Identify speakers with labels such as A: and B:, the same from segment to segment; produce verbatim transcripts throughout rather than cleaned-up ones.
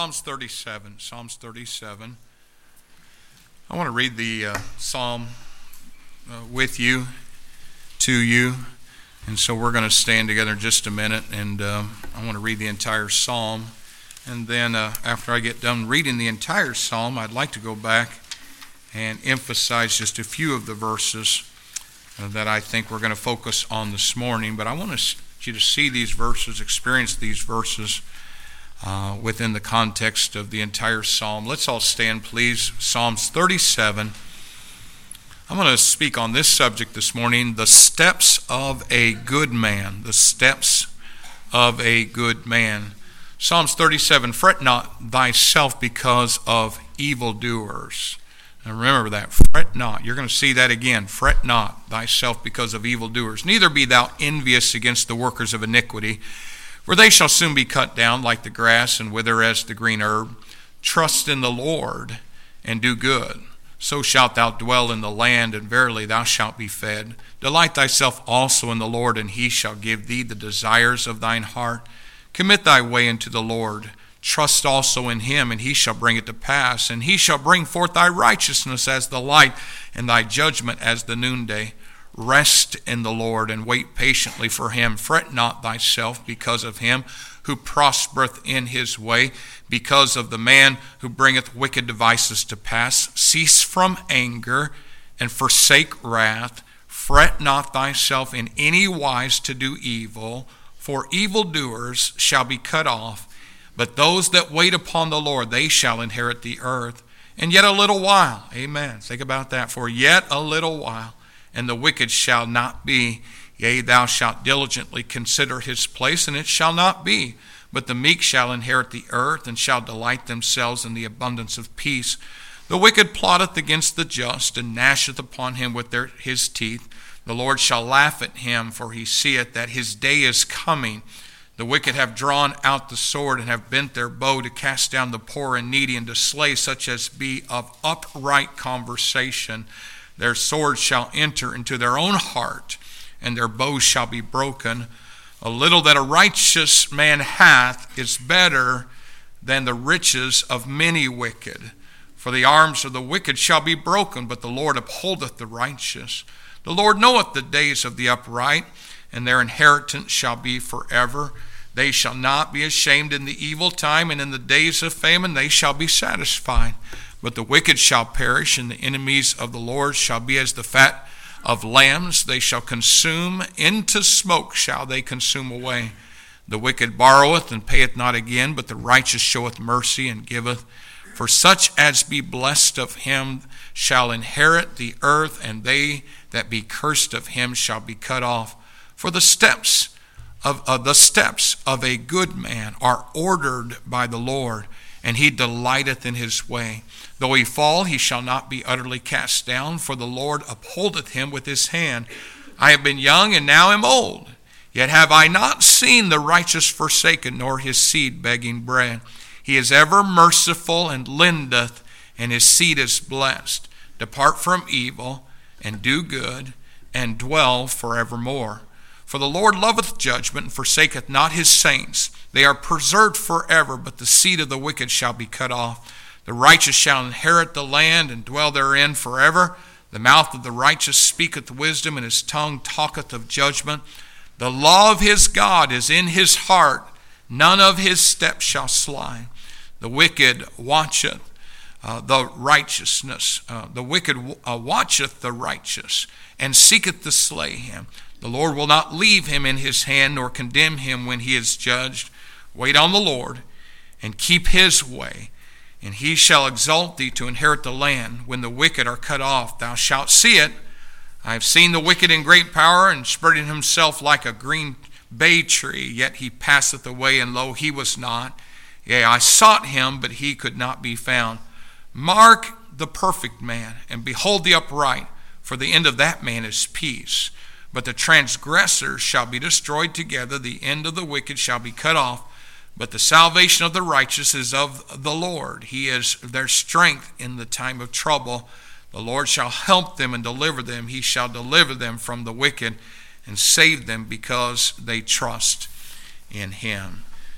A: Psalms thirty-seven. Psalms thirty-seven. I want to read the uh, psalm uh, with you, to you, and so we're going to stand together in just a minute, and uh, I want to read the entire psalm, and then uh, after I get done reading the entire psalm, I'd like to go back and emphasize just a few of the verses uh, that I think we're going to focus on this morning, but I want you to see these verses, experience these verses Uh, within the context of the entire psalm. Let's all stand, please. Psalms thirty-seven. I'm going to speak on this subject this morning, the steps of a good man. The steps of a good man. Psalms thirty-seven, fret not thyself because of evildoers. Now remember that, fret not. You're going to see that again. Fret not thyself because of evildoers. Neither be thou envious against the workers of iniquity, for they shall soon be cut down like the grass and wither as the green herb. Trust in the Lord and do good. So shalt thou dwell in the land, and verily thou shalt be fed. Delight thyself also in the Lord, and he shall give thee the desires of thine heart. Commit thy way unto the Lord. Trust also in him, and he shall bring it to pass. And he shall bring forth thy righteousness as the light, and thy judgment as the noonday. Rest in the Lord and wait patiently for him. Fret not thyself because of him who prospereth in his way, because of the man who bringeth wicked devices to pass. Cease from anger and forsake wrath. Fret not thyself in any wise to do evil, for evildoers shall be cut off. But those that wait upon the Lord, they shall inherit the earth. And yet a little while, amen, think about that, for yet a little while, and the wicked shall not be. Yea, thou shalt diligently consider his place, and it shall not be. But the meek shall inherit the earth, and shall delight themselves in the abundance of peace. The wicked plotteth against the just, and gnasheth upon him with their, his teeth. The Lord shall laugh at him, for he seeth that his day is coming. The wicked have drawn out the sword, and have bent their bow to cast down the poor and needy, and to slay such as be of upright conversation. Their swords shall enter into their own heart, and their bows shall be broken. A little that a righteous man hath is better than the riches of many wicked. For the arms of the wicked shall be broken, but the Lord upholdeth the righteous. The Lord knoweth the days of the upright, and their inheritance shall be forever. They shall not be ashamed in the evil time, and in the days of famine they shall be satisfied. But the wicked shall perish, and the enemies of the Lord shall be as the fat of lambs. They shall consume, into smoke shall they consume away. The wicked borroweth and payeth not again, but the righteous showeth mercy and giveth. For such as be blessed of him shall inherit the earth, and they that be cursed of him shall be cut off. For the steps of uh, the steps of a good man are ordered by the Lord, and he delighteth in his way. Though he fall, he shall not be utterly cast down, for the Lord upholdeth him with his hand. I have been young, and now am old, yet have I not seen the righteous forsaken, nor his seed begging bread. He is ever merciful, and lendeth, and his seed is blessed. Depart from evil, and do good, and dwell forevermore. For the Lord loveth judgment, and forsaketh not his saints. They are preserved forever, but the seed of the wicked shall be cut off. The righteous shall inherit the land, and dwell therein forever. The mouth of the righteous speaketh wisdom, and his tongue talketh of judgment. The law of his God is in his heart. None of his steps shall slide. The wicked watcheth uh, the righteousness. Uh, the wicked uh, watcheth the righteous, and seeketh to slay him. The Lord will not leave him in his hand, nor condemn him when he is judged. Wait on the Lord, and keep his way, and he shall exalt thee to inherit the land. When the wicked are cut off, thou shalt see it. I have seen the wicked in great power, and spreading himself like a green bay tree, yet he passeth away, and lo, he was not. Yea, I sought him, but he could not be found. Mark the perfect man, and behold the upright, for the end of that man is peace. But the transgressors shall be destroyed together, the end of the wicked shall be cut off. But the salvation of the righteous is of the Lord. He is their strength in the time of trouble. The Lord shall help them and deliver them. He shall deliver them from the wicked and save them, because they trust in him.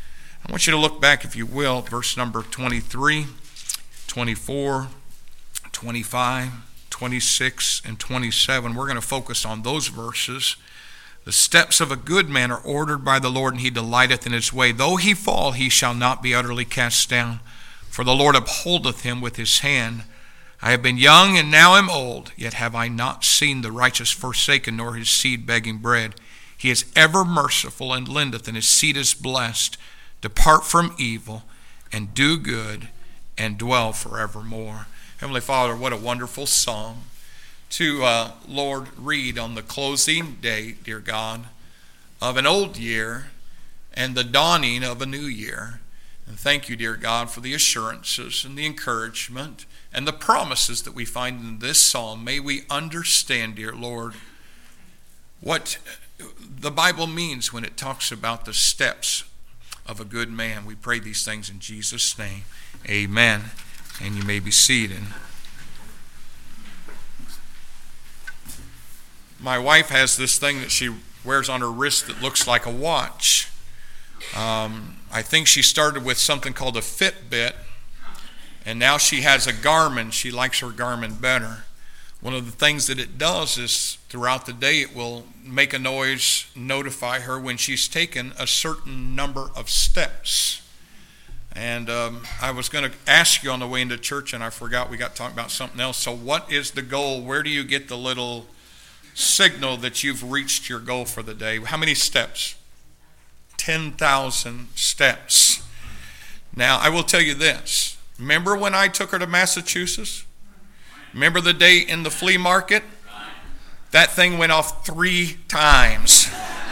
A: I want you to look back, if you will, verse number twenty-three, twenty-four, twenty-five, twenty-six, and twenty-seven. We're going to focus on those verses. The steps of a good man are ordered by the Lord, and he delighteth in his way. Though he fall, he shall not be utterly cast down. For the Lord upholdeth him with his hand. I have been young, and now am old, yet have I not seen the righteous forsaken, nor his seed begging bread. He is ever merciful, and lendeth, and his seed is blessed. Depart from evil, and do good, and dwell forevermore. Heavenly Father, what a wonderful psalm to, uh, Lord, read on the closing day, dear God, of an old year and the dawning of a new year. And thank you, dear God, for the assurances and the encouragement and the promises that we find in this psalm. May we understand, dear Lord, what the Bible means when it talks about the steps of a good man. We pray these things in Jesus' name. Amen. And you may be seated. My wife has this thing that she wears on her wrist that looks like a watch. Um, I think she started with something called a Fitbit, and now she has a Garmin. She likes her Garmin better. One of the things that it does is throughout the day it will make a noise, notify her when she's taken a certain number of steps. And um, I was going to ask you on the way into church, and I forgot we got talking about something else. So what is the goal? Where do you get the little signal that you've reached your goal for the day? How many steps? ten thousand steps. Now, I will tell you this. Remember when I took her to Massachusetts? Remember the day in the flea market? That thing went off three times.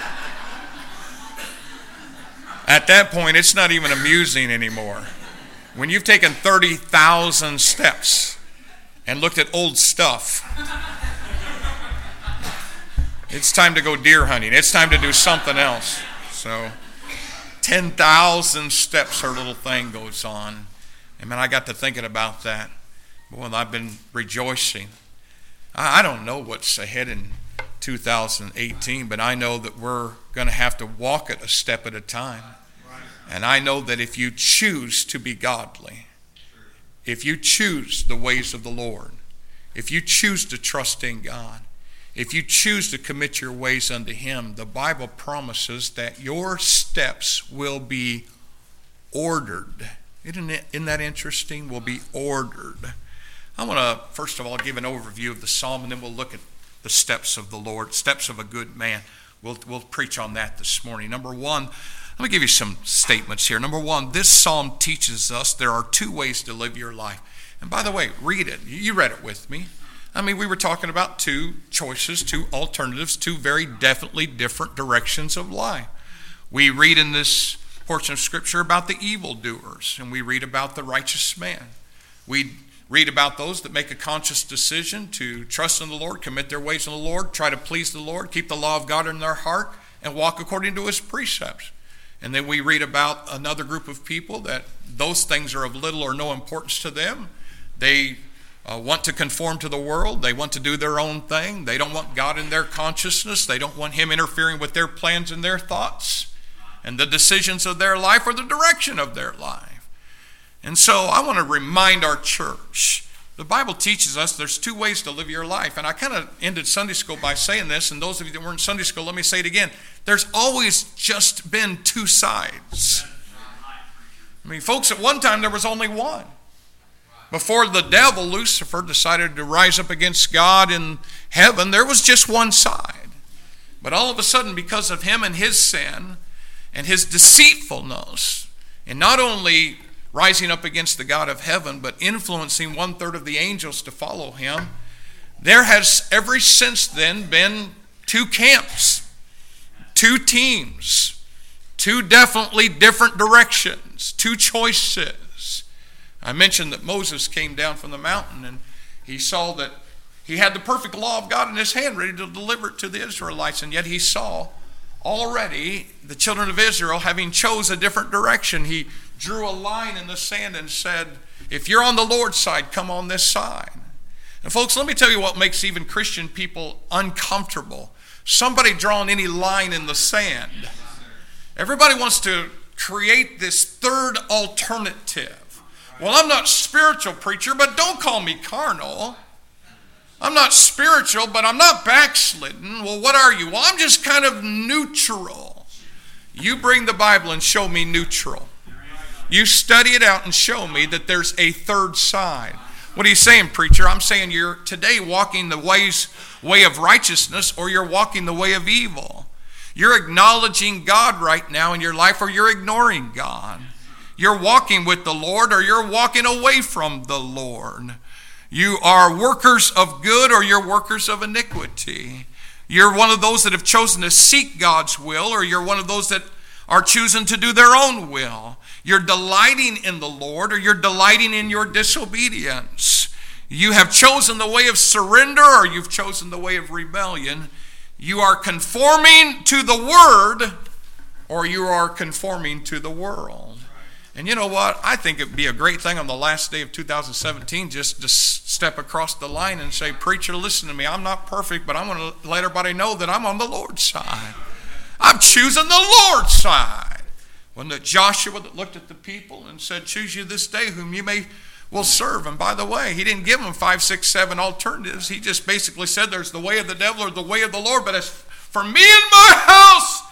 A: At that point, it's not even amusing anymore. When you've taken thirty thousand steps and looked at old stuff, it's time to go deer hunting. It's time to do something else. So, ten thousand steps her little thing goes on. And man, I got to thinking about that. Boy, I've been rejoicing. I don't know what's ahead in two thousand eighteen, but I know that we're going to have to walk it a step at a time. And I know that if you choose to be godly, if you choose the ways of the Lord, if you choose to trust in God, if you choose to commit your ways unto Him, the Bible promises that your steps will be ordered. Isn't, it, isn't that interesting? Will be ordered. I want to, first of all, give an overview of the psalm, and then we'll look at the steps of the Lord, steps of a good man. We'll, we'll preach on that this morning. Number one, let me give you some statements here. Number one, this psalm teaches us there are two ways to live your life. And by the way, read it. You read it with me. I mean, we were talking about two choices, two alternatives, two very definitely different directions of life. We read in this portion of Scripture about the evildoers, and we read about the righteous man. We read about those that make a conscious decision to trust in the Lord, commit their ways in the Lord, try to please the Lord, keep the law of God in their heart, and walk according to His precepts. And then we read about another group of people that those things are of little or no importance to them. They uh, want to conform to the world. They want to do their own thing. They don't want God in their consciousness. They don't want Him interfering with their plans and their thoughts and the decisions of their life or the direction of their life. And so I want to remind our church, the Bible teaches us there's two ways to live your life. And I kind of ended Sunday school by saying this, and those of you that weren't in Sunday school, let me say it again. There's always just been two sides. I mean, folks, at one time there was only one. Before the devil, Lucifer, decided to rise up against God in heaven, there was just one side. But all of a sudden, because of him and his sin and his deceitfulness, and not only rising up against the God of heaven, but influencing one third of the angels to follow him, there has ever since then been two camps, two teams, two definitely different directions, two choices. I mentioned that Moses came down from the mountain and he saw that he had the perfect law of God in his hand, ready to deliver it to the Israelites, and yet he saw already the children of Israel having chose a different direction. He drew a line in the sand and said, if you're on the Lord's side, come on this side. And folks, let me tell you what makes even Christian people uncomfortable. Somebody drawing any line in the sand. Everybody wants to create this third alternative. Well, I'm not spiritual, preacher, but don't call me carnal. I'm not spiritual, but I'm not backslidden. Well, what are you? Well, I'm just kind of neutral. You bring the Bible and show me neutral. You study it out and show me that there's a third side. What are you saying, preacher? I'm saying you're today walking the ways, way of righteousness, or you're walking the way of evil. You're acknowledging God right now in your life, or you're ignoring God. You're walking with the Lord, or you're walking away from the Lord. You are workers of good, or you're workers of iniquity. You're one of those that have chosen to seek God's will, or you're one of those that are choosing to do their own will. You're delighting in the Lord, or you're delighting in your disobedience. You have chosen the way of surrender, or you've chosen the way of rebellion. You are conforming to the Word, or you are conforming to the world. And you know what? I think it would be a great thing on the last day of two thousand seventeen just to step across the line and say, preacher, listen to me. I'm not perfect, but I'm going to let everybody know that I'm on the Lord's side. I'm choosing the Lord's side. Wasn't it Joshua that looked at the people and said, choose you this day whom you may will serve? And by the way, he didn't give them five, six, seven alternatives. He just basically said there's the way of the devil or the way of the Lord. But as for me and my house,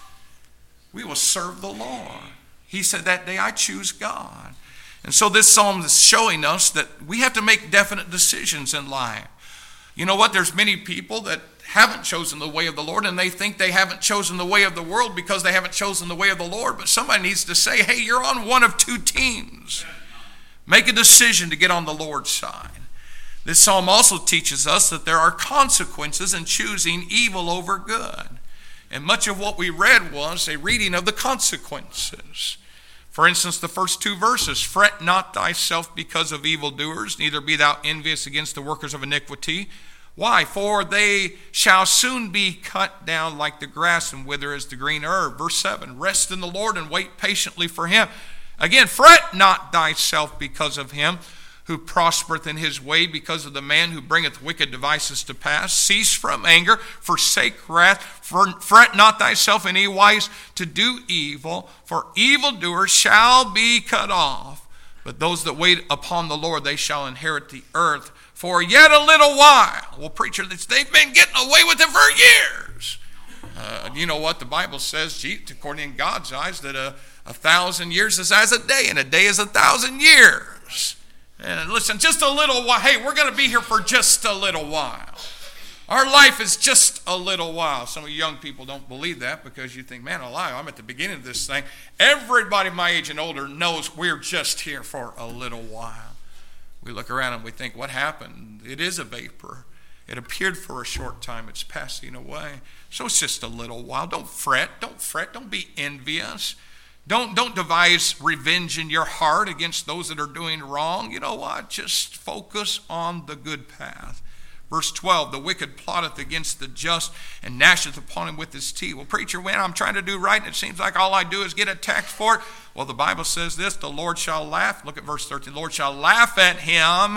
A: we will serve the Lord. He said that day, I choose God. And so this psalm is showing us that we have to make definite decisions in life. You know what? There's many people that haven't chosen the way of the Lord, and they think they haven't chosen the way of the world because they haven't chosen the way of the Lord. But somebody needs to say, hey, you're on one of two teams. Make a decision to get on the Lord's side. This psalm also teaches us that there are consequences in choosing evil over good. And much of what we read was a reading of the consequences. For instance, the first two verses, fret not thyself because of evildoers, neither be thou envious against the workers of iniquity. Why? For they shall soon be cut down like the grass and wither as the green herb. Verse seven, rest in the Lord and wait patiently for him. Again, fret not thyself because of him who prospereth in his way, because of the man who bringeth wicked devices to pass. Cease from anger, forsake wrath, fret not thyself in any wise to do evil, for evildoers shall be cut off. But those that wait upon the Lord, they shall inherit the earth for yet a little while. Well, preacher, they've been getting away with it for years. Uh, you know what the Bible says, according to God's eyes, that a, a thousand years is as a day, and a day is a thousand years. And listen, just a little while. Hey, we're going to be here for just a little while. Our life is just a little while. Some of you young people don't believe that because you think, man alive, I'm at the beginning of this thing. Everybody my age and older knows we're just here for a little while. We look around and we think, what happened? It is a vapor. It appeared for a short time. It's passing away. So it's just a little while. Don't fret. Don't fret. Don't be envious. Don't, don't devise revenge in your heart against those that are doing wrong. You know what? Just focus on the good path. Verse twelve, the wicked plotteth against the just and gnasheth upon him with his teeth. Well, preacher, when I'm trying to do right and it seems like all I do is get attacked for it. Well, the Bible says this, the Lord shall laugh. Look at verse thirteen. The Lord shall laugh at him,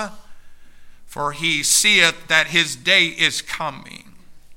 A: for he seeth that his day is coming.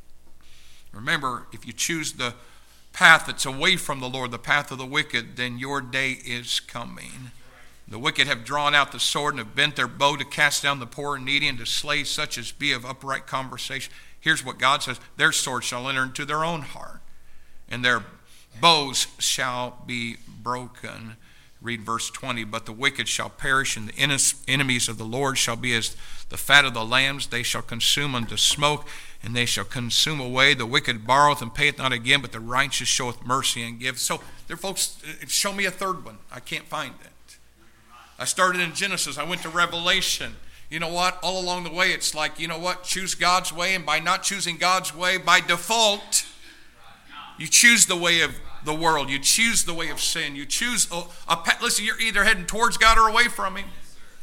A: Remember, if you choose the path that's away from the Lord, the path of the wicked, then your day is coming. The wicked have drawn out the sword and have bent their bow to cast down the poor and needy and to slay such as be of upright conversation. Here's what God says, their sword shall enter into their own heart, and their bows shall be broken. Read verse twenty, but the wicked shall perish, and the enemies of the Lord shall be as the fat of the lambs. They shall consume unto smoke, and they shall consume away. The wicked borroweth and payeth not again, but the righteous showeth mercy and gives. So, there, folks, show me a third one. I can't find it. I started in Genesis. I went to Revelation. You know what? All along the way, it's like, you know what? Choose God's way, and by not choosing God's way, by default, you choose the way of the world. You choose the way of sin. You choose a, a listen, you're either heading towards God or away from him.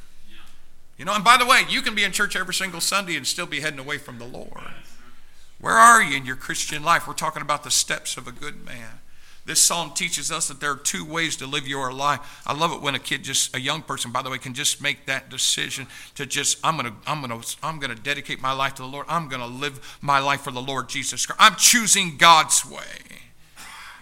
A: You know, and by the way, you can be in church every single Sunday and still be heading away from the Lord. Where are you in your Christian life? We're talking about the steps of a good man. This psalm teaches us that there are two ways to live your life. I love it when a kid, just a young person, by the way, can just make that decision to just, I'm going to, I'm going to, I'm going to dedicate my life to the Lord. I'm going to live my life for the Lord Jesus Christ. I'm choosing God's way.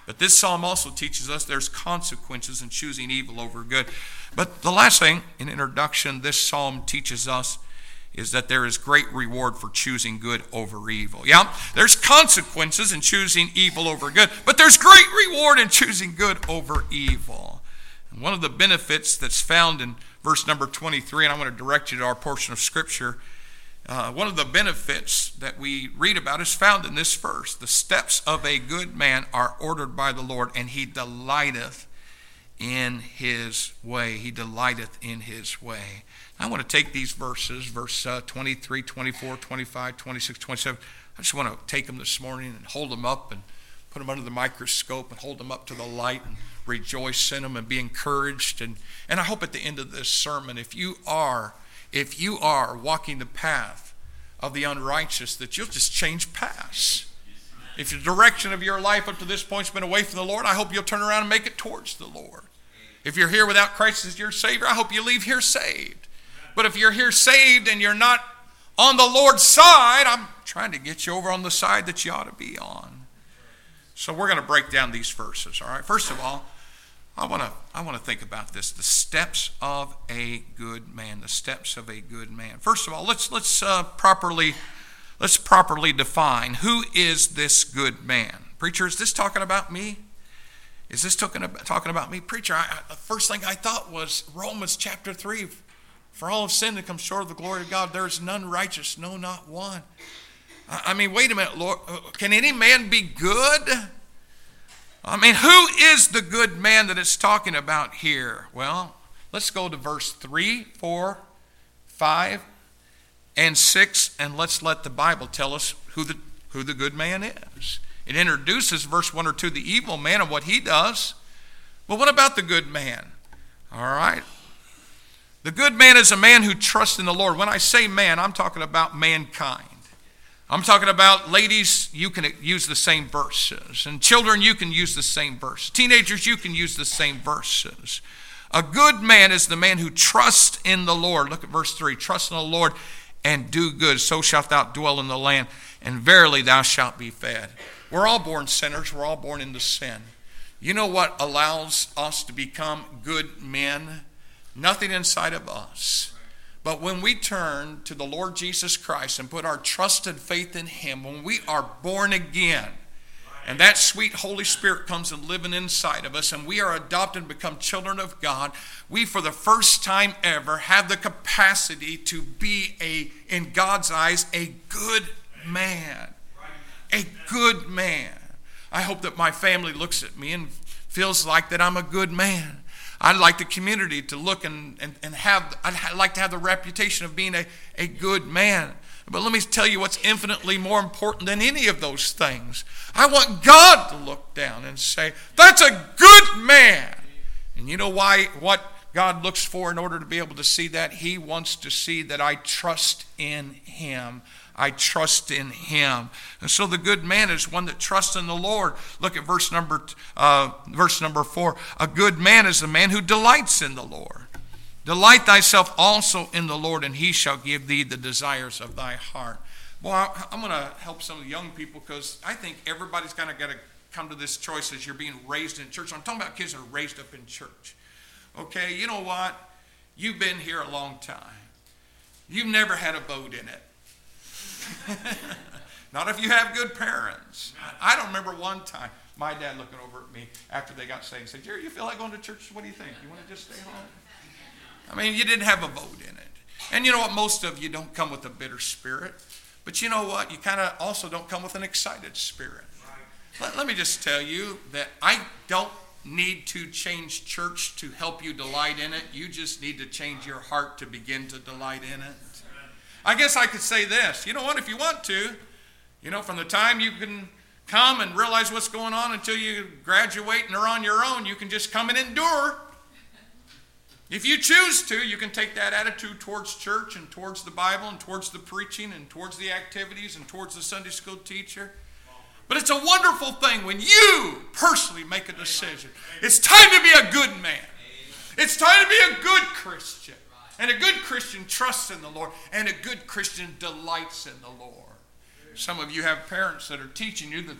A: But this psalm also teaches us there's consequences in choosing evil over good. But the last thing, in introduction, this psalm teaches us is that there is great reward for choosing good over evil. Yeah, there's consequences in choosing evil over good, but there's great reward in choosing good over evil. And one of the benefits that's found in verse number twenty-three, and I want to direct you to our portion of Scripture, uh, one of the benefits that we read about is found in this verse. The steps of a good man are ordered by the Lord, and he delighteth in his way. He delighteth in his way. I want to take these verses, verse uh, twenty-three, twenty-four, twenty-five, twenty-six, twenty-seven. I just want to take them this morning and hold them up and put them under the microscope and hold them up to the light and rejoice in them and be encouraged. And, and I hope at the end of this sermon, if you are, if you are walking the path of the unrighteous, that you'll just change paths. If the direction of your life up to this point has been away from the Lord, I hope you'll turn around and make it towards the Lord. If you're here without Christ as your Savior, I hope you leave here saved. But if you're here saved and you're not on the Lord's side, I'm trying to get you over on the side that you ought to be on. So we're going to break down these verses, all right? First of all, I want to I want to think about this, the steps of a good man, the steps of a good man. First of all, let's let's uh, properly let's properly define who is this good man. Preacher, is this talking about me? Is this talking about, talking about me? Preacher, I, I, the first thing I thought was Romans chapter three. For all have sinned and come short of the glory of God. There is none righteous, no, not one. I, I mean, wait a minute, Lord. Can any man be good? I mean, who is the good man that it's talking about here? Well, let's go to verse three, four, five, and six, and let's let the Bible tell us who the, who the good man is. It introduces verse one or two, the evil man and what he does. But what about the good man? All right. The good man is a man who trusts in the Lord. When I say man, I'm talking about mankind. I'm talking about ladies, you can use the same verses. And children, you can use the same verse. Teenagers, you can use the same verses. A good man is the man who trusts in the Lord. Look at verse three. Trust in the Lord and do good. So shalt thou dwell in the land, and verily thou shalt be fed. We're all born sinners. We're all born into sin. You know what allows us to become good men? Nothing inside of us. But when we turn to the Lord Jesus Christ and put our trusted faith in him, when we are born again, and that sweet Holy Spirit comes and living inside of us, and we are adopted and become children of God, we for the first time ever have the capacity to be, a, in God's eyes, a good man. A good man. I hope that my family looks at me and feels like that I'm a good man. I'd like the community to look and, and, and have, I'd like to have the reputation of being a, a good man. But let me tell you what's infinitely more important than any of those things. I want God to look down and say, that's a good man. And you know why? What God looks for in order to be able to see that? He wants to see that I trust in him. I trust in him. And so the good man is one that trusts in the Lord. Look at verse number uh, verse number four. A good man is the man who delights in the Lord. Delight thyself also in the Lord, and he shall give thee the desires of thy heart. Well, I'm going to help some of the young people because I think everybody's kind of got to come to this choice as you're being raised in church. I'm talking about kids that are raised up in church. Okay, you know what? You've been here a long time. You've never had a boat in it. Not if you have good parents. I don't remember one time my dad looking over at me after they got saved and said, Jerry, you feel like going to church? What do you think? You want to just stay home? I mean, you didn't have a vote in it. And you know what? Most of you don't come with a bitter spirit. But you know what? You kind of also don't come with an excited spirit. Let, let me just tell you that I don't need to change church to help you delight in it. You just need to change your heart to begin to delight in it. I guess I could say this. You know what? If you want to, you know, from the time you can come and realize what's going on until you graduate and are on your own, you can just come and endure. If you choose to, you can take that attitude towards church and towards the Bible and towards the preaching and towards the activities and towards the Sunday school teacher. But it's a wonderful thing when you personally make a decision. It's time to be a good man. It's time to be a good Christian. And a good Christian trusts in the Lord, and a good Christian delights in the Lord. Some of you have parents that are teaching you that the,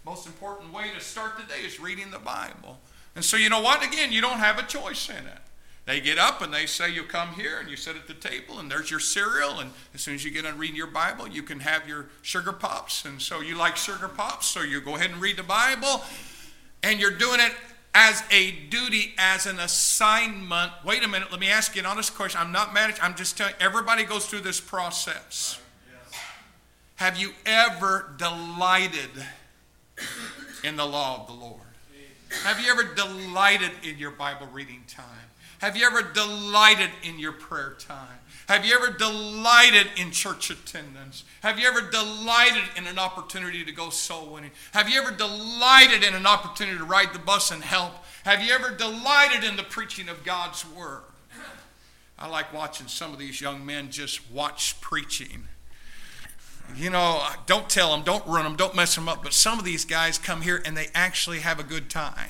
A: Most important way to start the day is reading the Bible. And so you know what? Again, you don't have a choice in it. They get up and they say, you come here and you sit at the table and there's your cereal. And as soon as you get on reading your Bible, you can have your sugar pops. And so you like sugar pops, so you go ahead and read the Bible. And you're doing it as a duty, as an assignment. Wait a minute, let me ask you an honest question. I'm not mad at you. I'm just telling you, everybody goes through this process. Have you ever delighted in the law of the Lord? Have you ever delighted in your Bible reading time? Have you ever delighted in your prayer time? Have you ever delighted in church attendance? Have you ever delighted in an opportunity to go soul winning? Have you ever delighted in an opportunity to ride the bus and help? Have you ever delighted in the preaching of God's word? I like watching some of these young men just watch preaching. You know, don't tell them, don't run them, don't mess them up, but some of these guys come here and they actually have a good time.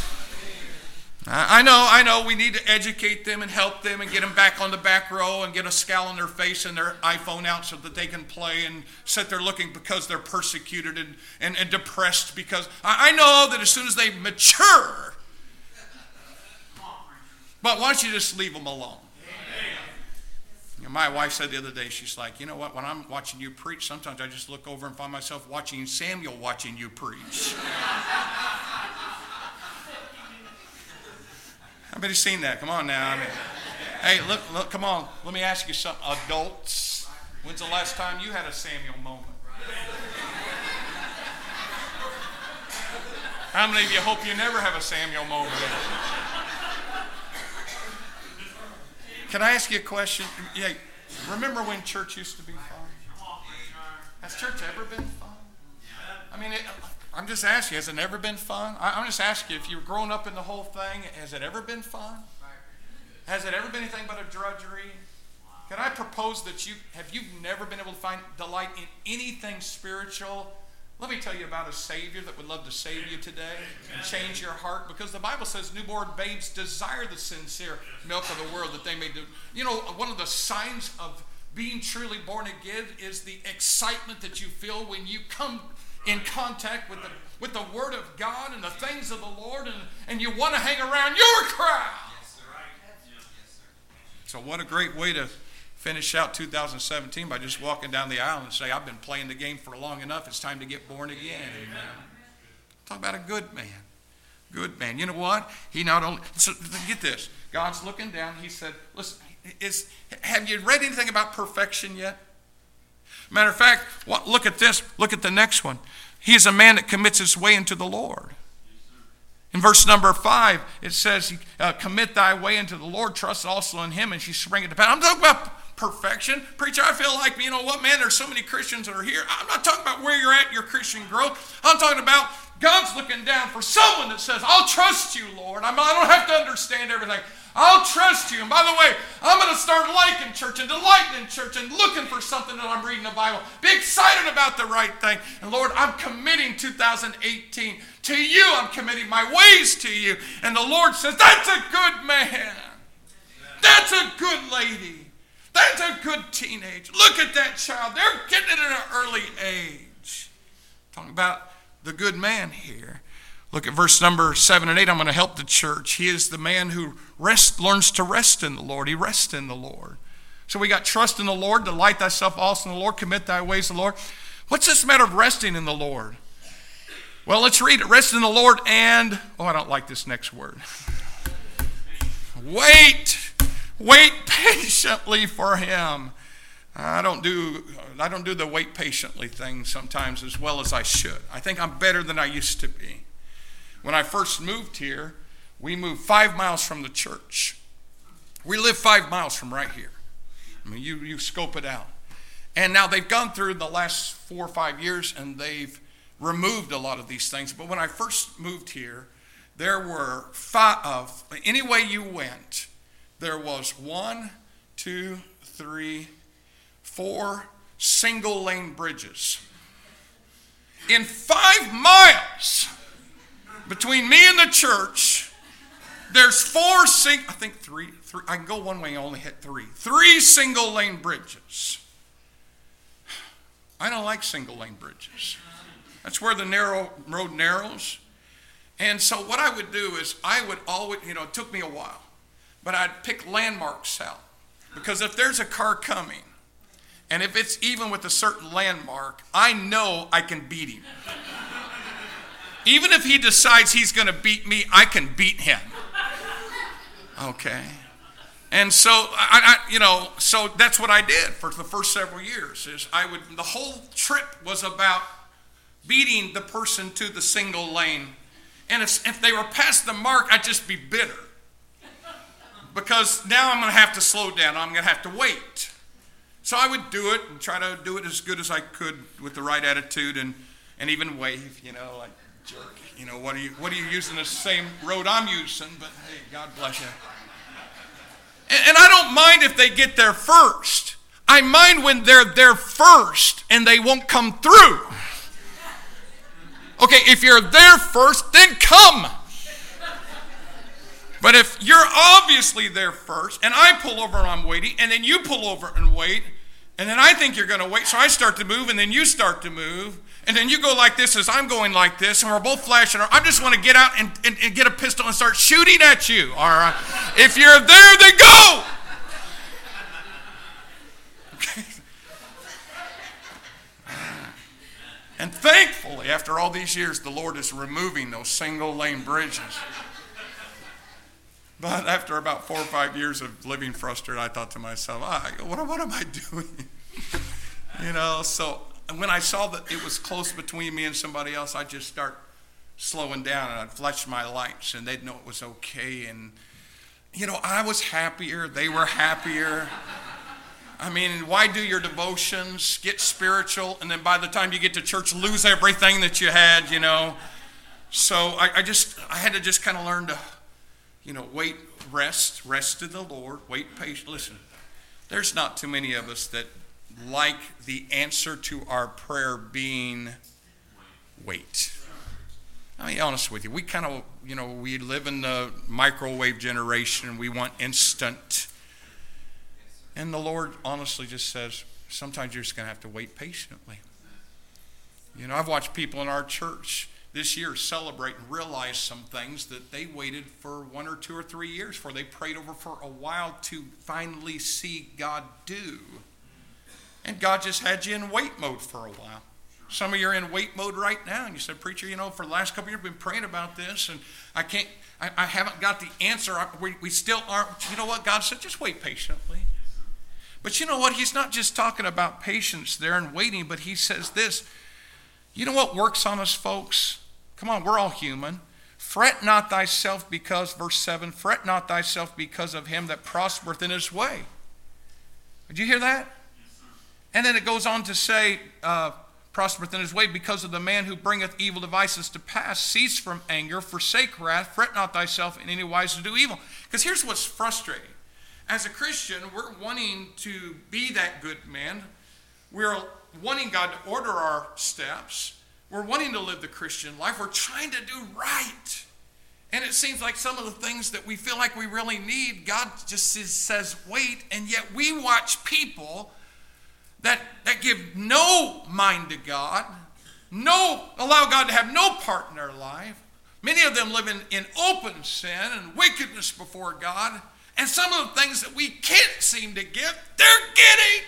A: I know, I know, we need to educate them and help them and get them back on the back row and get a scowl on their face and their iPhone out so that they can play and sit there looking because they're persecuted and, and, and depressed because I, I know that as soon as they mature, but why don't you just leave them alone? You know, my wife said the other day, she's like, you know what, when I'm watching you preach, sometimes I just look over and find myself watching Samuel watching you preach. How many seen that? Come on now. I mean, hey, look, look, come on. Let me ask you something. Adults, when's the last time you had a Samuel moment? How many of you hope you never have a Samuel moment? Can I ask you a question? Yeah, remember when church used to be fun? Has church ever been fun? I mean, it, I'm just asking, has it ever been fun? I, I'm just asking you, if you've grown up in the whole thing, has it ever been fun? Has it ever been anything but a drudgery? Can I propose that you, have you never been able to find delight in anything spiritual? Let me tell you about a Savior that would love to save you today and change your heart, because the Bible says newborn babes desire the sincere milk of the world that they may do. You know, one of the signs of being truly born again is the excitement that you feel when you come in contact with the with the Word of God and the things of the Lord, and, and you want to hang around your crowd. Yes, sir. Yes, sir. So what a great way to finish out two thousand seventeen by just walking down the aisle and say, I've been playing the game for long enough. It's time to get born again. Amen. Talk about a good man. Good man. You know what? He not only, so get this. God's looking down. He said, listen, is, have you read anything about perfection yet? Matter of fact, what, look at this. Look at the next one. He is a man that commits his way into the Lord. In verse number five, it says, uh, commit thy way into the Lord, trust also in him, and she shall bring it to pass. I'm talking about perfection. Preacher, I feel like, you know what, man, there's so many Christians that are here. I'm not talking about where you're at in your Christian growth. I'm talking about God's looking down for someone that says, I'll trust you, Lord. I'm, I don't have to understand everything. I'll trust you. And by the way, I'm going to start liking church and delighting in church and looking for something that I'm reading the Bible. Be excited about the right thing. And Lord, I'm committing two thousand eighteen to you. I'm committing my ways to you. And the Lord says, that's a good man. That's a good lady. That's a good teenager. Look at that child. They're getting it at an early age. Talking about the good man here. Look at verse number seven and eight. I'm going to help the church. He is the man who rest, learns to rest in the Lord. He rests in the Lord. So we got trust in the Lord, delight thyself also in the Lord, commit thy ways to the Lord. What's this matter of resting in the Lord? Well, let's read it. Rest in the Lord and, oh, I don't like this next word. Wait. Wait patiently for him. I don't do I don't do the wait patiently thing sometimes as well as I should. I think I'm better than I used to be. When I first moved here, we moved five miles from the church. We live five miles from right here. I mean, you, you scope it out. And now they've gone through the last four or five years and they've removed a lot of these things. But when I first moved here, there were five, uh, any way you went, there was one, two, three, four single lane bridges. In five miles between me and the church, there's four, sing- I think three, three, I can go one way and only hit three. Three single lane bridges. I don't like single lane bridges. That's where the narrow road narrows. And so what I would do is I would always, you know, it took me a while, but I'd pick landmarks out. Because if there's a car coming, and if it's even with a certain landmark, I know I can beat him. Even if he decides he's going to beat me, I can beat him. Okay. And so, I, I, you know, so that's what I did for the first several years. Is I would, the whole trip was about beating the person to the single lane. And if, if they were past the mark, I'd just be bitter. Because now I'm going to have to slow down. I'm going to have to wait. So I would do it and try to do it as good as I could with the right attitude and, and even wave, you know, like, jerk. You know, what are you, what are you using the same road I'm using? But hey, God bless you. And, and I don't mind if they get there first. I mind when they're there first and they won't come through. Okay, if you're there first, then come. But if you're obviously there first, and I pull over and I'm waiting, and then you pull over and wait, and then I think you're going to wait, so I start to move, and then you start to move, and then you go like this as I'm going like this, and we're both flashing. I just want to get out and, and, and get a pistol and start shooting at you, all right? If you're there, then go! Okay. And thankfully, after all these years, the Lord is removing those single lane bridges. But after about four or five years of living frustrated, I thought to myself, ah, what, what am I doing? You know, so when I saw that it was close between me and somebody else, I'd just start slowing down and I'd flash my lights and they'd know it was okay. And, you know, I was happier. They were happier. I mean, why do your devotions, get spiritual, and then by the time you get to church, lose everything that you had, you know? So I, I just, I had to just kind of learn to, you know, wait, rest, rest in the Lord, wait patient. Listen, there's not too many of us that like the answer to our prayer being wait. I'll be honest with you. We kind of, you know, we live in the microwave generation. We want instant. And the Lord honestly just says, sometimes you're just going to have to wait patiently. You know, I've watched people in our church this year celebrate and realize some things that they waited for one or two or three years for. They prayed over for a while to finally see God do. And God just had you in wait mode for a while. Some of you are in wait mode right now. And you said, preacher, you know, for the last couple of years I've been praying about this and I can't, I, I haven't got the answer. I, we, we still aren't. You know what? God said, just wait patiently. But you know what? He's not just talking about patience there and waiting, but he says this. You know what works on us, folks? Come on, we're all human. Fret not thyself because, verse seven, fret not thyself because of him that prospereth in his way. Did you hear that? And then it goes on to say, uh, prospereth in his way because of the man who bringeth evil devices to pass. Cease from anger, forsake wrath, fret not thyself in any wise to do evil. Because here's what's frustrating. As a Christian, we're wanting to be that good man. We're wanting God to order our steps. We're wanting to live the Christian life. We're trying to do right. And it seems like some of the things that we feel like we really need, God just says, wait. And yet we watch people that, that give no mind to God, no, allow God to have no part in their life. Many of them live in, in open sin and wickedness before God. And some of the things that we can't seem to give, they're getting.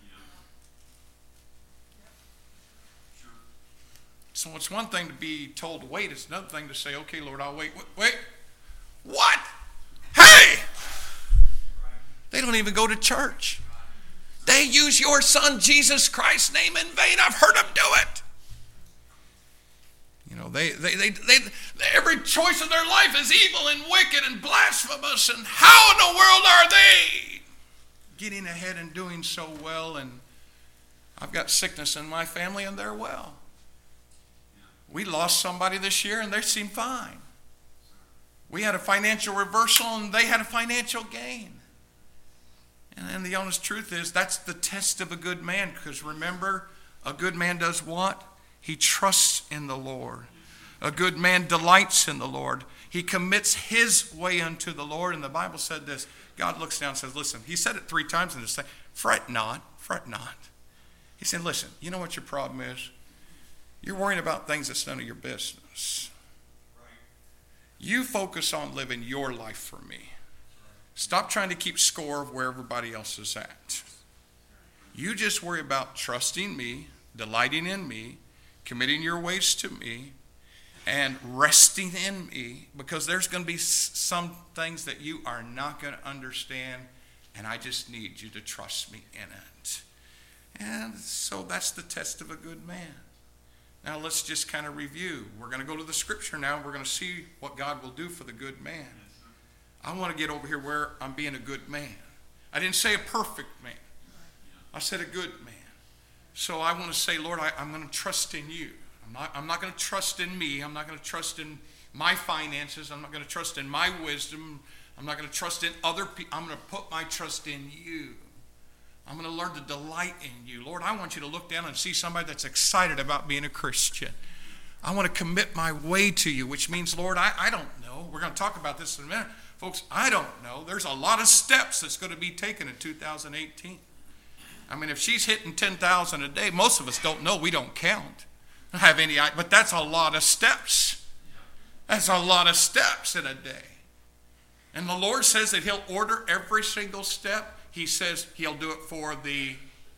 A: So it's one thing to be told to wait. It's another thing to say, okay, Lord, I'll wait. Wait, wait. What? Hey! They don't even go to church. They use your son Jesus Christ's name in vain. I've heard them do it. You know, they, they, they, they, every choice of their life is evil and wicked and blasphemous. And how in the world are they getting ahead and doing so well? And I've got sickness in my family and they're well. We lost somebody this year and they seem fine. We had a financial reversal and they had a financial gain. And then the honest truth is that's the test of a good man. Because remember, a good man does what? He trusts in the Lord. A good man delights in the Lord. He commits his way unto the Lord. And the Bible said this. God looks down and says, listen, he said it three times in this thing. Fret not, fret not. He said, listen, you know what your problem is? You're worrying about things that's none of your business. You focus on living your life for me. Stop trying to keep score of where everybody else is at. You just worry about trusting me, delighting in me, committing your ways to me, and resting in me, because there's going to be some things that you are not going to understand, and I just need you to trust me in it. And so that's the test of a good man. Now let's just kind of review. We're going to go to the scripture now. We're going to see what God will do for the good man. I want to get over here where I'm being a good man. I didn't say a perfect man. I said a good man. So I want to say, Lord, I, I'm going to trust in you. I'm not, I'm not going to trust in me. I'm not going to trust in my finances. I'm not going to trust in my wisdom. I'm not going to trust in other people. I'm going to put my trust in you. I'm going to learn to delight in you. Lord, I want you to look down and see somebody that's excited about being a Christian. I want to commit my way to you, which means, Lord, I, I don't know. We're going to talk about this in a minute. Folks, I don't know. There's a lot of steps that's going to be taken in two thousand eighteen. I mean, if she's hitting ten thousand a day, most of us don't know. We don't count. I don't have any idea. But that's a lot of steps. That's a lot of steps in a day. And the Lord says that he'll order every single step. He says he'll do it for the,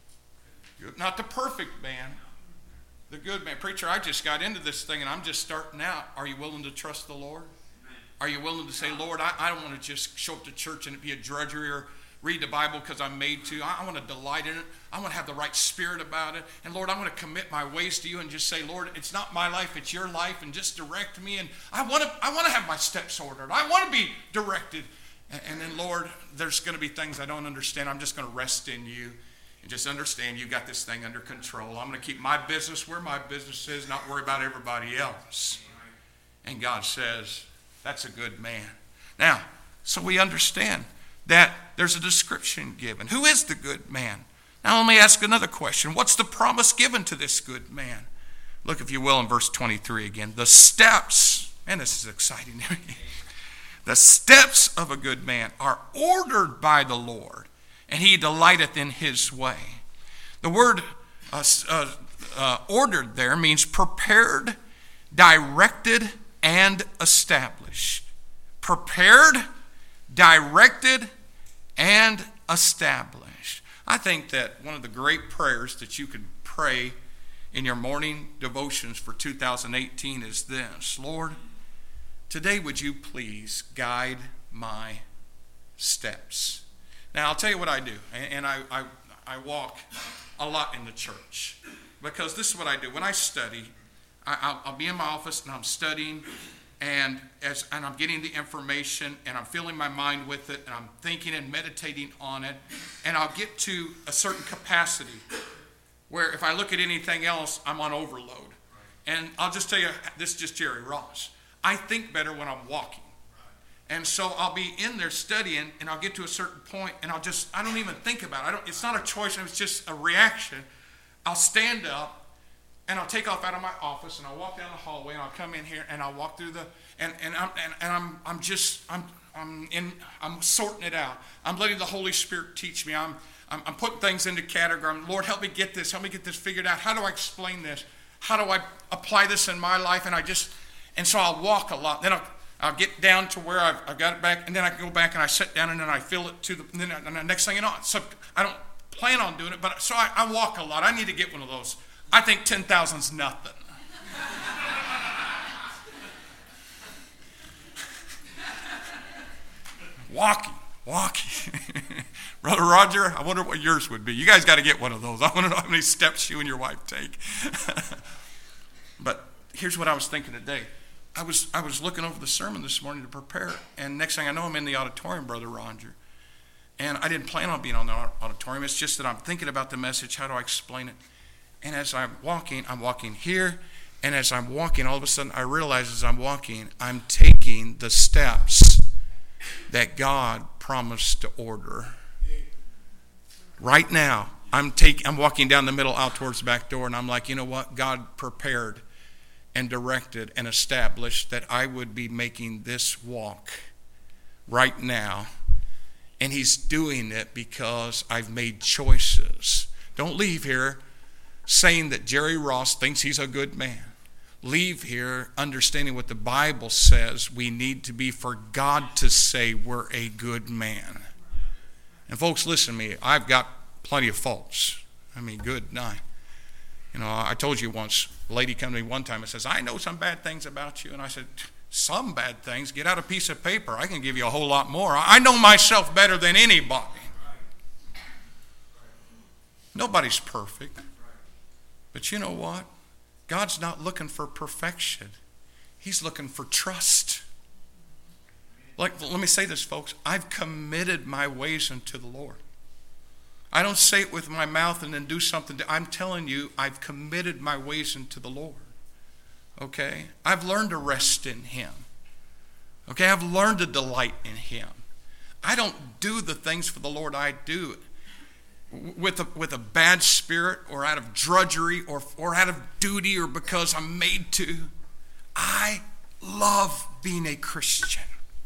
A: not the perfect man, the good man. Preacher, I just got into this thing and I'm just starting out. Are you willing to trust the Lord? Are you willing to say, Lord, I, I don't want to just show up to church and it be a drudgery or read the Bible because I'm made to. I, I want to delight in it. I want to have the right spirit about it. And Lord, I want to commit my ways to you and just say, Lord, it's not my life, it's your life, and just direct me. And I want to I want to have my steps ordered. I want to be directed. And, and then, Lord, there's going to be things I don't understand. I'm just going to rest in you and just understand you got this thing under control. I'm going to keep my business where my business is, not worry about everybody else. And God says, that's a good man. Now, so we understand that there's a description given. Who is the good man? Now let me ask another question. What's the promise given to this good man? Look, if you will, in verse twenty-three again. The steps, and this is exciting. The steps of a good man are ordered by the Lord, and he delighteth in his way. The word uh, uh, uh, ordered there means prepared, directed, and established. Prepared, directed, and established. I think that one of the great prayers that you could pray in your morning devotions for two thousand eighteen is this: Lord, today would you please guide my steps. Now I'll tell you what I do, and I, I, I walk a lot in the church, because this is what I do. When I study, I, I'll, I'll be in my office and I'm studying, And as and I'm getting the information, and I'm filling my mind with it, and I'm thinking and meditating on it, and I'll get to a certain capacity where if I look at anything else, I'm on overload. And I'll just tell you, this is just Jerry Ross. I think better when I'm walking. And so I'll be in there studying, and I'll get to a certain point, and I'll just, I don't even think about it. I don't, it's not a choice, it's just a reaction. I'll stand up, and I'll take off out of my office, and I'll walk down the hallway, and I'll come in here, and I'll walk through the, and and I'm and, and I'm I'm just I'm I'm in I'm sorting it out. I'm letting the Holy Spirit teach me. I'm I'm, I'm putting things into category. I'm, Lord, help me get this. Help me get this figured out. How do I explain this? How do I apply this in my life? And I just and so I'll walk a lot. Then I'll I'll get down to where I've, I've got it back, and then I can go back and I sit down, and then I fill it to the. And then and the next thing you know, so I don't plan on doing it, but so I, I walk a lot. I need to get one of those. I think ten thousand is nothing. Walking, walking. Brother Roger, I wonder what yours would be. You guys got to get one of those. I want to know how many steps you and your wife take. But here's what I was thinking today. I was I was looking over the sermon this morning to prepare, and next thing I know, I'm in the auditorium, Brother Roger. And I didn't plan on being on the auditorium. It's just that I'm thinking about the message. How do I explain it? And as I'm walking, I'm walking here, and as I'm walking, all of a sudden I realize as I'm walking, I'm taking the steps that God promised to order. Right now, I'm taking, I'm walking down the middle out towards the back door, and I'm like, you know what? God prepared and directed and established that I would be making this walk right now. And he's doing it because I've made choices. Don't leave here saying that Jerry Ross thinks he's a good man, leave here understanding what the Bible says we need to be for God to say we're a good man. And folks, listen to me. I've got plenty of faults. I mean, good night. You know, I told you once, a lady came to me one time and says, I know some bad things about you. And I said, some bad things? Get out a piece of paper. I can give you a whole lot more. I know myself better than anybody. Nobody's perfect. But you know what? God's not looking for perfection. He's looking for trust. Like, let me say this, folks. I've committed my ways unto the Lord. I don't say it with my mouth and then do something. To, I'm telling you, I've committed my ways unto the Lord. Okay? I've learned to rest in Him. Okay? I've learned to delight in Him. I don't do the things for the Lord I do with a, with a bad spirit or out of drudgery or, or out of duty or because I'm made to. I love being a Christian.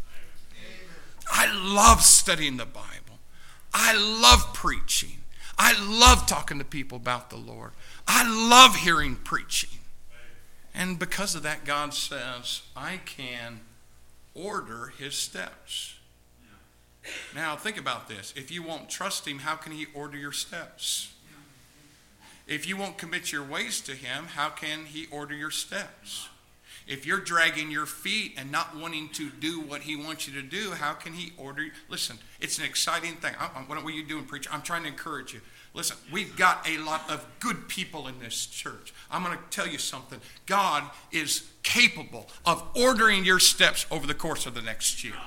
A: I love studying the Bible. I love preaching. I love talking to people about the Lord. I love hearing preaching. And because of that, God says, I can order His steps. Now, think about this. If you won't trust Him, how can He order your steps? If you won't commit your ways to Him, how can He order your steps? If you're dragging your feet and not wanting to do what He wants you to do, how can He order you? Listen, it's an exciting thing. I, I, what are you doing, preacher? I'm trying to encourage you. Listen, we've got a lot of good people in this church. I'm going to tell you something. God is capable of ordering your steps over the course of the next year.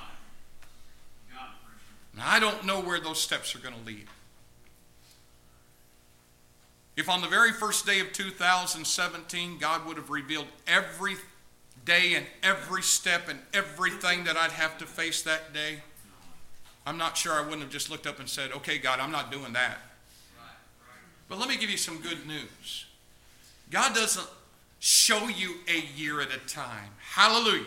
A: Now, I don't know where those steps are going to lead. If on the very first day of two thousand seventeen, God would have revealed every day and every step and everything that I'd have to face that day, I'm not sure I wouldn't have just looked up and said, okay, God, I'm not doing that. But let me give you some good news. God doesn't show you a year at a time. Hallelujah.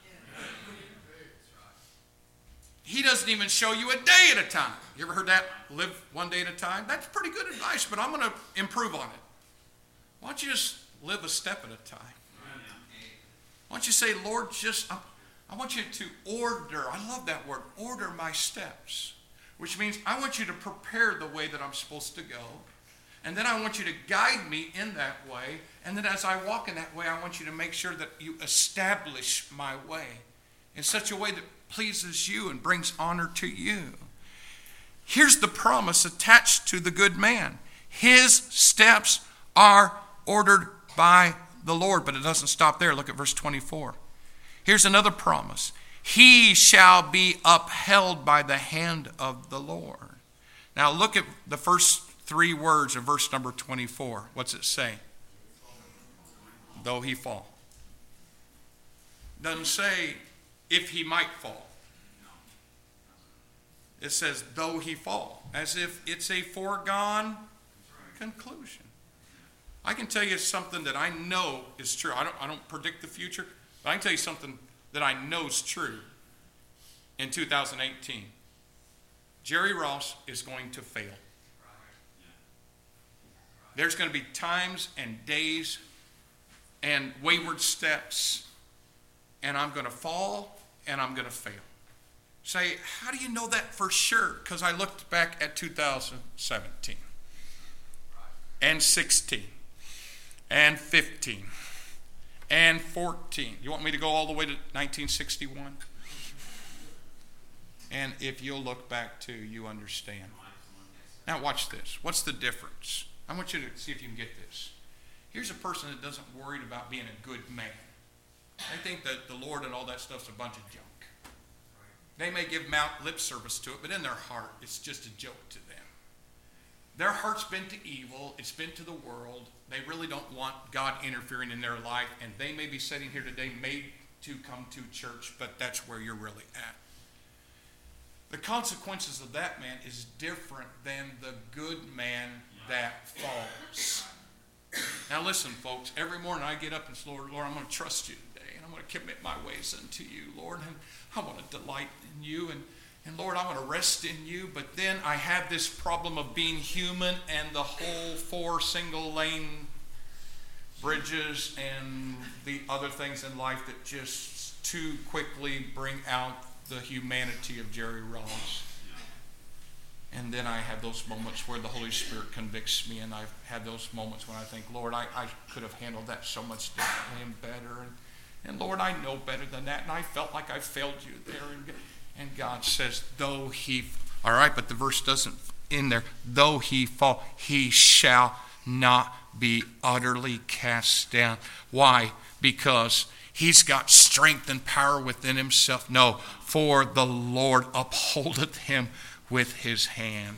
A: He doesn't even show you a day at a time. You ever heard that? Live one day at a time? That's pretty good advice, but I'm going to improve on it. Why don't you just live a step at a time? Why don't you say, Lord, just, I, I want you to order, I love that word, order my steps, which means I want you to prepare the way that I'm supposed to go, and then I want you to guide me in that way, and then as I walk in that way, I want you to make sure that you establish my way in such a way that pleases you and brings honor to you. Here's the promise attached to the good man. His steps are ordered by the Lord, but it doesn't stop there. Look at verse twenty-four. Here's another promise. He shall be upheld by the hand of the Lord. Now look at the first three words of verse number twenty-four. What's it say? Though he fall. Doesn't say if he might fall. It says though he fall, as if it's a foregone conclusion. I can tell you something that I know is true. I don't, I don't predict the future, but I can tell you something that I know is true in two thousand eighteen. Jerry Ross is going to fail. There's going to be times and days and wayward steps, and I'm going to fall and I'm going to fail. Say, how do you know that for sure? Because I looked back at two thousand seventeen and sixteen. And fifteen, and fourteen. You want me to go all the way to nineteen sixty-one? And if you'll look back too, you understand. Now watch this. What's the difference? I want you to see if you can get this. Here's a person that doesn't worry about being a good man. They think that the Lord and all that stuff's a bunch of junk. They may give mouth lip service to it, but in their heart, it's just a joke to them. Their heart's been to evil. It's been to the world. They really don't want God interfering in their life, and they may be sitting here today made to come to church, but that's where you're really at. The consequences of that man is different than the good man that falls. Now listen, folks, every morning I get up and say, Lord, Lord, I'm going to trust you today, and I'm going to commit my ways unto you, Lord, and I want to delight in you, and And Lord, I want to rest in you, but then I have this problem of being human and the whole four single lane bridges and the other things in life that just too quickly bring out the humanity of Jerry Ross. And then I have those moments where the Holy Spirit convicts me, and I've had those moments when I think, Lord, I, I could have handled that so much differently and better. And, and Lord, I know better than that, and I felt like I failed you there. And, and God says, though he, all right, but the verse doesn't end there. Though he fall, he shall not be utterly cast down. Why? Because he's got strength and power within himself. No, for the Lord upholdeth him with his hand.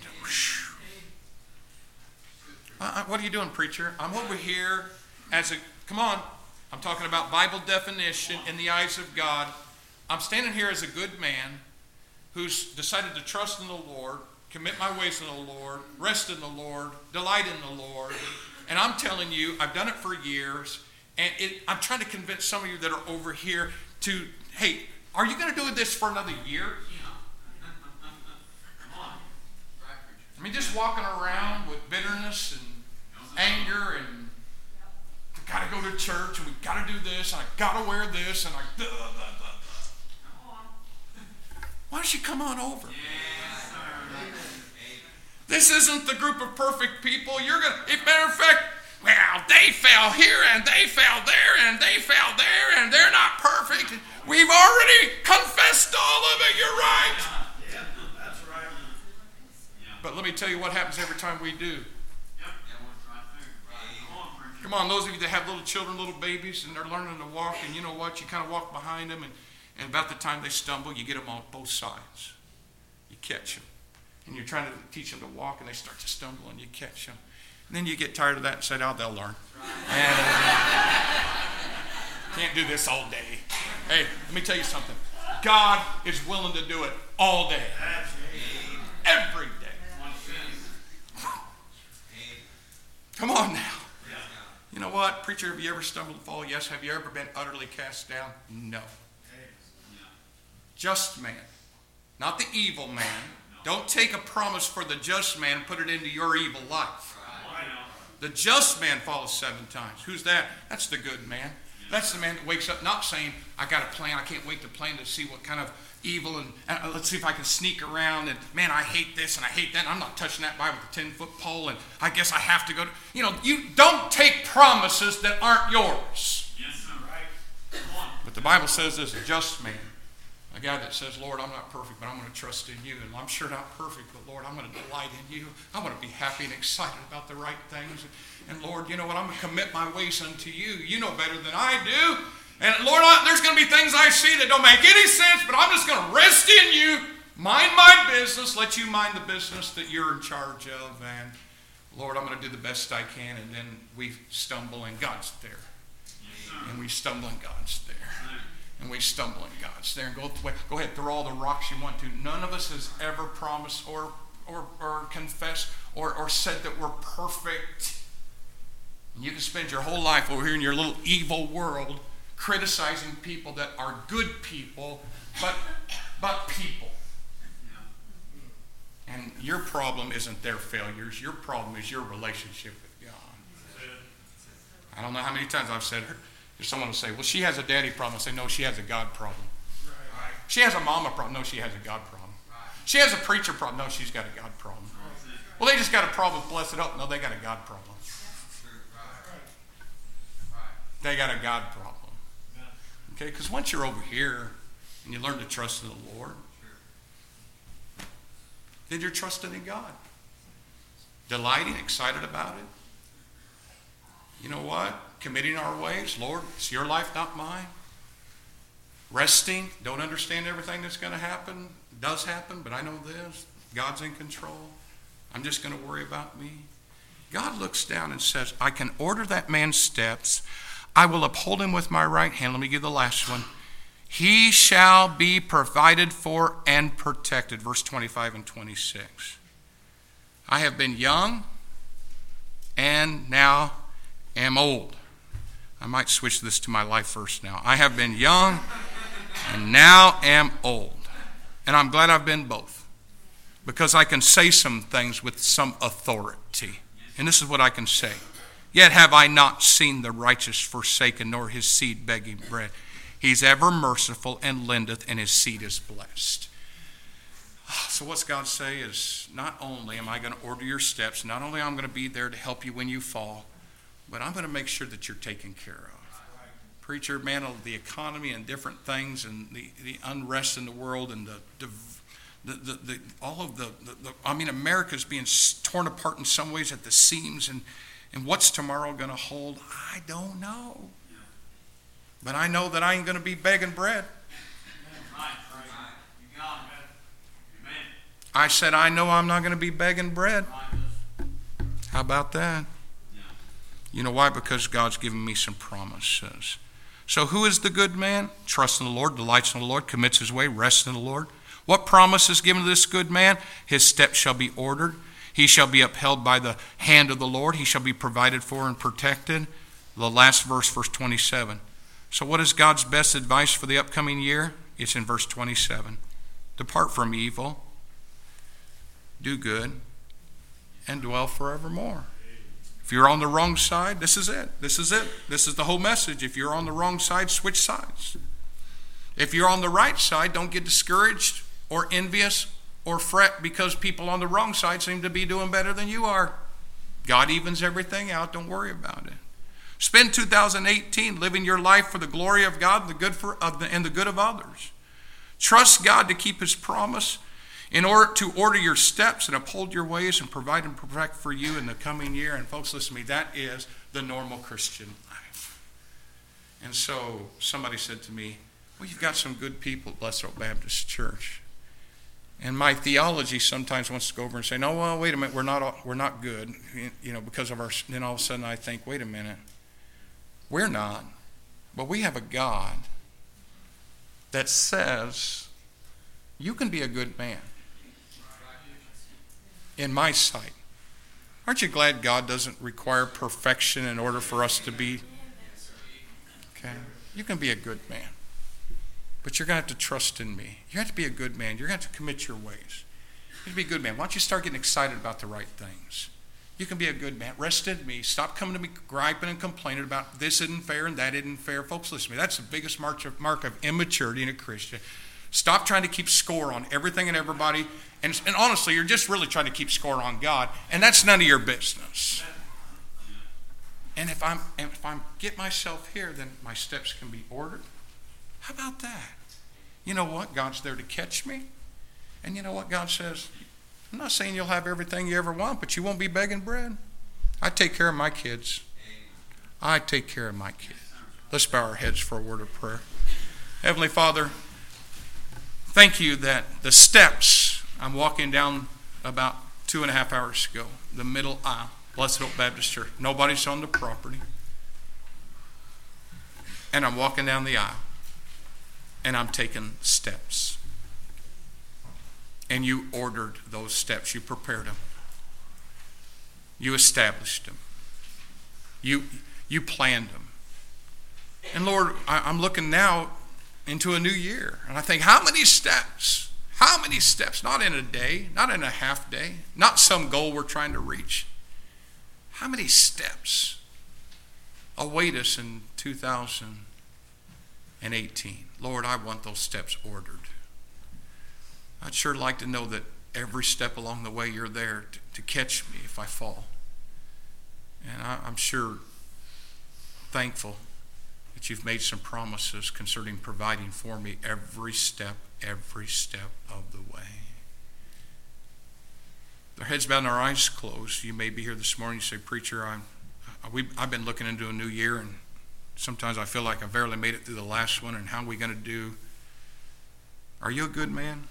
A: Uh, what are you doing, preacher? I'm over here as a, come on, I'm talking about Bible definition in the eyes of God. I'm standing here as a good man who's decided to trust in the Lord, commit my ways to the Lord, rest in the Lord, delight in the Lord. And I'm telling you, I've done it for years, and it, I'm trying to convince some of you that are over here to, hey, are you going to do this for another year? I mean, just walking around with bitterness and anger and I got to go to church and we got to do this and I got to wear this and I. Duh, duh, duh, duh. Why don't you come on over? This isn't the group of perfect people. You're gonna. If matter of fact, well, they fell here and they fell there and they fell there and they're not perfect. We've already confessed all of it. You're right. But let me tell you what happens every time we do. Come on, those of you that have little children, little babies, and they're learning to walk, and you know what? You kind of walk behind them, and, and about the time they stumble, you get them on both sides. You catch them. And you're trying to teach them to walk, and they start to stumble, and you catch them. And then you get tired of that and say, oh, they'll learn. And, uh, can't do this all day. Hey, let me tell you something. God is willing to do it all day. Every day. Come on now. You know what? Preacher, have you ever stumbled and fallen? Yes. Have you ever been utterly cast down? No. Just man. Not the evil man. Don't take a promise for the just man and put it into your evil life. The just man falls seven times. Who's that? That's the good man. That's the man that wakes up not saying, I got a plan, I can't wait to plan to see what kind of evil, and uh, let's see if I can sneak around, and man, I hate this and I hate that, and I'm not touching that Bible with a ten-foot pole, and I guess I have to go to, you know, you don't take promises that aren't yours. Yes, sir. Right. Come on. But the Bible says there's a just man, a guy that says, Lord, I'm not perfect, but I'm going to trust in you, and I'm sure not perfect, but Lord, I'm going to delight in you. I want to be happy and excited about the right things, and Lord, you know what, I'm going to commit my ways unto you. You know better than I do. And Lord, there's going to be things I see that don't make any sense, but I'm just going to rest in you, mind my business, let you mind the business that you're in charge of. And Lord, I'm going to do the best I can. And then we stumble and God's there. And we stumble and God's there. And we stumble and God's there. And go, go ahead, throw all the rocks you want to. None of us has ever promised or or, or confessed or, or said that we're perfect. And you can spend your whole life over here in your little evil world criticizing people that are good people, but but people. And your problem isn't their failures. Your problem is your relationship with God. I don't know how many times I've said, someone will say, well, she has a daddy problem. I say, no, she has a God problem. Right. She has a mama problem. No, she has a God problem. Right. She has a preacher problem. No, she's got a God problem. Right. Well, they just got a problem with Blessed Hope. No, they got a God problem. They got a God problem. Okay, because once you're over here and you learn to trust in the Lord, then you're trusting in God. Delighting, excited about it. You know what? Committing our ways. Lord, it's your life, not mine. Resting. Don't understand everything that's going to happen. It does happen, but I know this. God's in control. I'm just going to worry about me. God looks down and says, I can order that man's steps. I will uphold him with my right hand. Let me give the last one. He shall be provided for and protected. Verse twenty-five and twenty-six. I have been young and now am old. I might switch this to my life verse now. I have been young and now am old. And I'm glad I've been both, because I can say some things with some authority. And this is what I can say. Yet have I not seen the righteous forsaken, nor his seed begging bread. He's ever merciful and lendeth, and his seed is blessed. So what's God say is, not only am I going to order your steps, not only am I going to be there to help you when you fall, but I'm going to make sure that you're taken care of. Preacher, man, of the economy and different things and the, the unrest in the world and the, the, the, the, the all of the, the, the, I mean, America's being torn apart in some ways at the seams, and, and what's tomorrow going to hold? I don't know. But I know that I ain't going to be begging bread. I said, I know I'm not going to be begging bread. How about that? You know why? Because God's given me some promises. So who is the good man? Trusts in the Lord, delights in the Lord, commits his way, rests in the Lord. What promise is given to this good man? His steps shall be ordered. He shall be upheld by the hand of the Lord. He shall be provided for and protected. The last verse, verse twenty-seven. So what is God's best advice for the upcoming year? It's in verse twenty-seven. Depart from evil, do good, and dwell forevermore. If you're on the wrong side, this is it. This is it. This is the whole message. If you're on the wrong side, switch sides. If you're on the right side, don't get discouraged or envious or fret because people on the wrong side seem to be doing better than you are. God evens everything out. Don't worry about it. Spend two thousand eighteen living your life for the glory of God and the good for of the, and the good of others. Trust God to keep his promise in order to order your steps and uphold your ways and provide and protect for you in the coming year. And folks, listen to me, that is the normal Christian life. And so somebody said to me, well, you've got some good people at Blessed Oak Baptist Church. And my theology sometimes wants to go over and say, no, well, wait a minute, we're not we're not good, you know, because of our, then all of a sudden I think, wait a minute, we're not, but we have a God that says you can be a good man in my sight. Aren't you glad God doesn't require perfection in order for us to be? Okay. You can be a good man. But you're going to have to trust in me. You have to be a good man. You're going to have to commit your ways. You have to be a good man. Why don't you start getting excited about the right things? You can be a good man. Rest in me. Stop coming to me griping and complaining about this isn't fair and that isn't fair. Folks, listen to me. That's the biggest mark of, mark of immaturity in a Christian. Stop trying to keep score on everything and everybody. And, and honestly, you're just really trying to keep score on God. And that's none of your business. And if I'm if I'm get myself here, then my steps can be ordered. How about that? You know what? God's there to catch me. And you know what? God says, I'm not saying you'll have everything you ever want, but you won't be begging bread. I take care of my kids. I take care of my kids. Let's bow our heads for a word of prayer. Heavenly Father, thank you that the steps I'm walking down about two and a half hours ago, the middle aisle, Blessed Oak Baptist Church. Nobody's on the property. And I'm walking down the aisle. And I'm taking steps. And you ordered those steps. You prepared them. You established them. You, you planned them. And Lord, I, I'm looking now into a new year. And I think, how many steps? How many steps? Not in a day, not in a half day, not some goal we're trying to reach. How many steps await us in two thousand eighteen? Lord, I want those steps ordered. I'd sure like to know that every step along the way you're there to, to catch me if I fall. And I, I'm sure thankful that you've made some promises concerning providing for me every step, every step of the way. Our heads bowed and our eyes closed. You may be here this morning. You say, Preacher, I'm, we, I've been looking into a new year, and sometimes I feel like I barely made it through the last one, and how are we going to do? Are you a good man?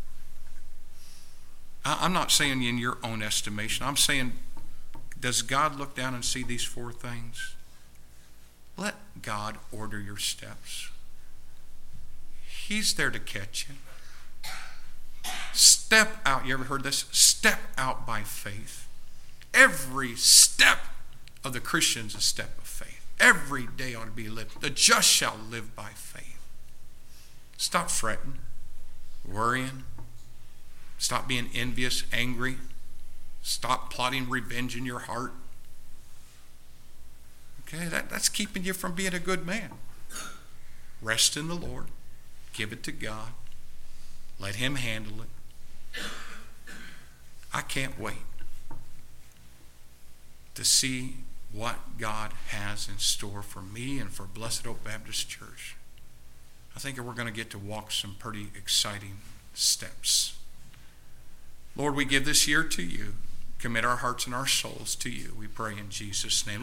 A: I, I'm not saying in your own estimation. I'm saying, does God look down and see these four things? Let God order your steps. He's there to catch you. Step out. You ever heard this? Step out by faith. Every step of the Christian is a step of faith. Every day ought to be lived. The just shall live by faith. Stop fretting. worrying. Stop being envious, angry. Stop plotting revenge in your heart. Okay, that, that's keeping you from being a good man. Rest in the Lord. Give it to God. Let Him handle it. I can't wait to see what God has in store for me and for Blessed Hope Baptist Church. I think we're going to get to walk some pretty exciting steps. Lord, we give this year to you. Commit our hearts and our souls to you. We pray in Jesus' name.